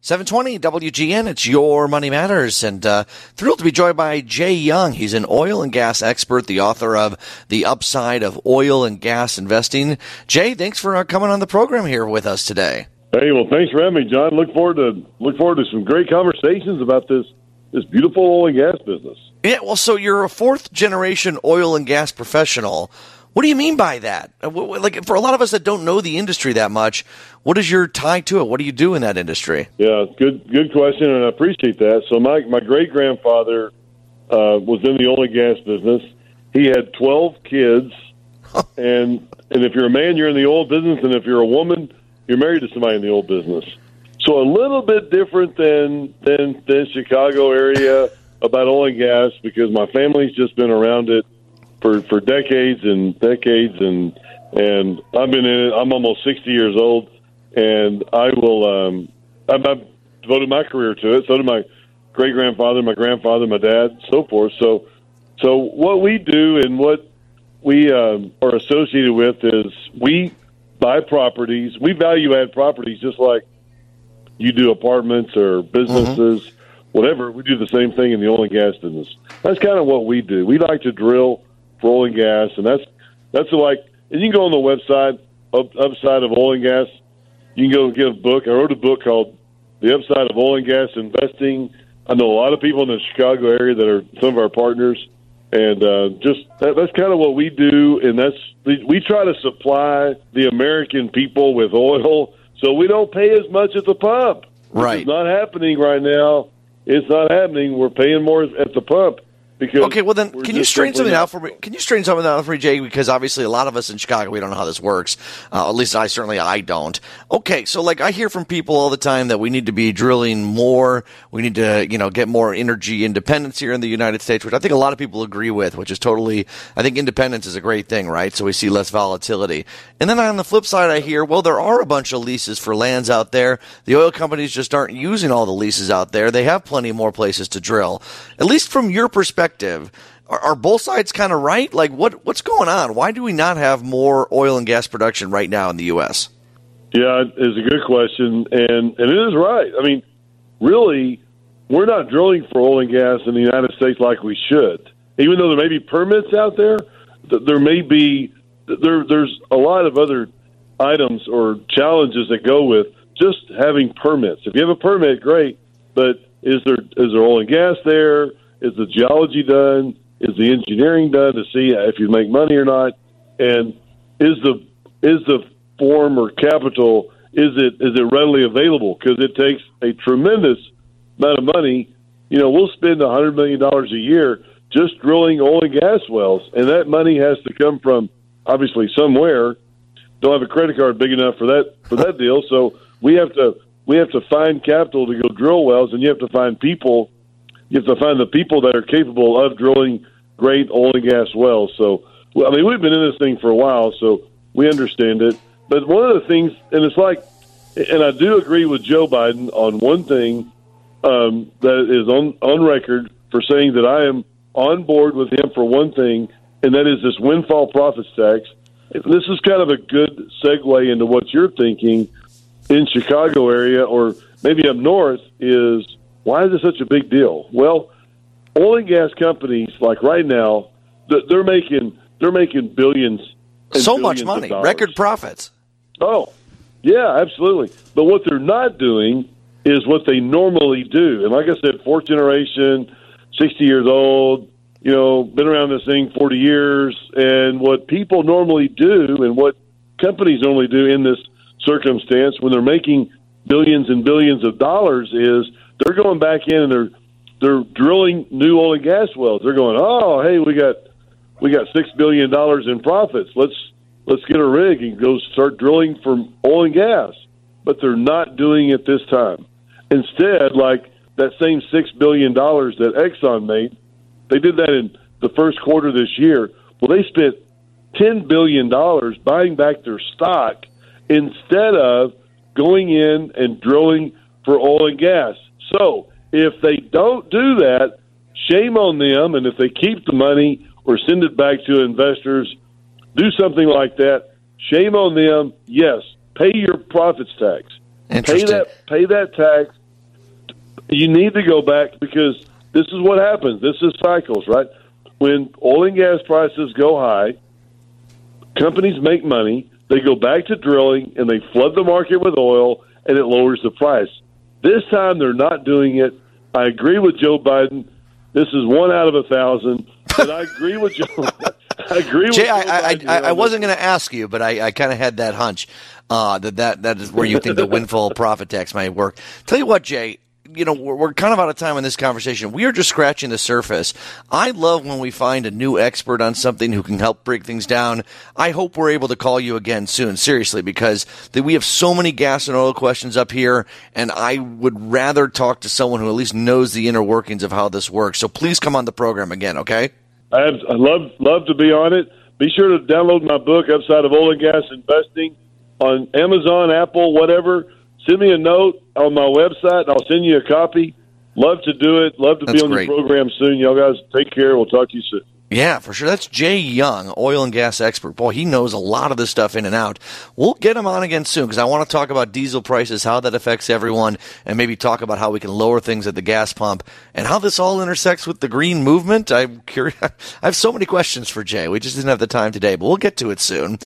720 WGN, it's Your Money Matters, and thrilled to be joined by Jay Young. He's an oil and gas expert, the author of The Upside of Oil and Gas Investing. Jay, thanks for coming on the program here with us today. Hey, well, thanks for having me, John. Look forward to some great conversations about this beautiful oil and gas business. Yeah, well, so you're a fourth-generation oil and gas professional. What do you mean by that? Like, for a lot of us that don't know the industry that much, what is your tie to it? What do you do in that industry? Yeah, good question, and I appreciate that. So my great-grandfather was in the oil and gas business. He had 12 kids, and if you're a man, you're in the oil business, and if you're a woman, you're married to somebody in the oil business. So a little bit different than Chicago area about oil and gas, because my family's just been around it for decades and decades, and I've been in it. I'm almost 60 years old, and I've devoted my career to it. So did my great-grandfather, my grandfather, my dad, so forth. So what we do and what we are associated with is we buy properties. We value-add properties just like you do apartments or businesses, whatever. We do the same thing in the oil and gas business. That's kind of what we do. We like to drill for oil and gas, and that's like, and you can go on the website, Upside of Oil and Gas. You can go get a book. I wrote a book called The Upside of Oil and Gas Investing. I know a lot of people in the Chicago area that are some of our partners, and that's kind of what we do, and we try to supply the American people with oil so we don't pay as much at the pump. Right. It's not happening right now. It's not happening. We're paying more at the pump. Okay, well then, can you straighten something out for me? Can you straighten something out for me, Jay? Because obviously, a lot of us in Chicago, we don't know how this works. At least I don't. Okay, so like I hear from people all the time that we need to be drilling more. We need to, get more energy independence here in the United States, which I think a lot of people agree with. Which is totally, I think independence is a great thing, right? So we see less volatility. And then on the flip side, I hear, well, there are a bunch of leases for lands out there. The oil companies just aren't using all the leases out there. They have plenty more places to drill. At least from your perspective. Are both sides kind of right? Like, what's going on? Why do we not have more oil and gas production right now in the U.S.? Yeah, it's a good question, and it is right. I mean, really, we're not drilling for oil and gas in the United States like we should. Even though there may be permits out there, there may be there's a lot of other items or challenges that go with just having permits. If you have a permit, great, but is there oil and gas there? Is the geology done? Is the engineering done to see if you make money or not? And is the form or capital, is it readily available? Because it takes a tremendous amount of money. We'll spend $100 million a year just drilling oil and gas wells, and that money has to come from obviously somewhere. Don't have a credit card big enough for that deal, so we have to find capital to go drill wells, and you have to find people. You have to find the people that are capable of drilling great oil and gas wells. So, I mean, we've been in this thing for a while, so we understand it. But one of the things, and it's like, and I do agree with Joe Biden on one thing that is on record for saying that I am on board with him for one thing, and that is this windfall profits tax. This is kind of a good segue into what you're thinking in Chicago area, or maybe up north, is why is it such a big deal? Well, oil and gas companies, like right now, they're making billions. So much money, record profits. Oh, yeah, absolutely. But what they're not doing is what they normally do. And like I said, fourth generation, 60 years old, been around this thing 40 years. And what people normally do and what companies normally do in this circumstance when they're making billions and billions of dollars is they're going back in and they're drilling new oil and gas wells. They're going, oh, hey, we got $6 billion in profits. Let's get a rig and go start drilling for oil and gas. But they're not doing it this time. Instead, like that same $6 billion that Exxon made, they did that in the first quarter this year. Well, they spent $10 billion buying back their stock instead of going in and drilling for oil and gas. So if they don't do that, shame on them. And if they keep the money or send it back to investors, do something like that, shame on them. Yes, pay your profits tax. Pay that tax You need to go back because this is what happens. This is cycles, right? When oil and gas prices go high, companies make money. They go back to drilling, and they flood the market with oil, and it lowers the price. This time, they're not doing it. I agree with Joe Biden. This is 1 out of 1,000. But I agree with Joe. I agree with Jay. Joe I wasn't going to ask you, but I kind of had that hunch that is where you think the windfall profit tax might work. Tell you what, Jay. We're kind of out of time in this conversation. We are just scratching the surface. I love when we find a new expert on something who can help break things down. I hope we're able to call you again soon, seriously, because we have so many gas and oil questions up here, and I would rather talk to someone who at least knows the inner workings of how this works. So please come on the program again, okay? I love to be on it. Be sure to download my book, Upside of Oil and Gas Investing, on Amazon, Apple, whatever. Send me a note on my website, and I'll send you a copy. Love to do it. Love to be on the program soon. Y'all guys take care. We'll talk to you soon. Yeah, for sure. That's Jay Young, oil and gas expert. Boy, he knows a lot of this stuff in and out. We'll get him on again soon because I want to talk about diesel prices, how that affects everyone, and maybe talk about how we can lower things at the gas pump and how this all intersects with the green movement. I'm curious. I have so many questions for Jay. We just didn't have the time today, but we'll get to it soon.